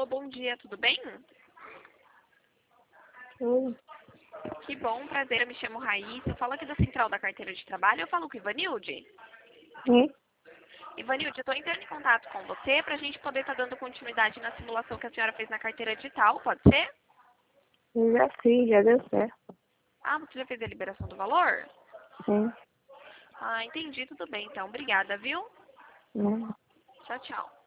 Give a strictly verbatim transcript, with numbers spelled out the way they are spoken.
Alô, bom dia, tudo bem? Oi. Que bom, prazer, eu me chamo Raíssa, eu falo aqui da Central da Carteira de Trabalho, eu falo com o Ivanilde. Sim, Ivanilde, eu estou entrando em contato com você para a gente poder estar dando continuidade na simulação que a senhora fez na carteira digital, pode ser? eu já fiz, já deu certo. Ah, você já fez a liberação do valor? Sim, Ah, entendi, tudo bem, então, obrigada, viu? né? Tchau, tchau.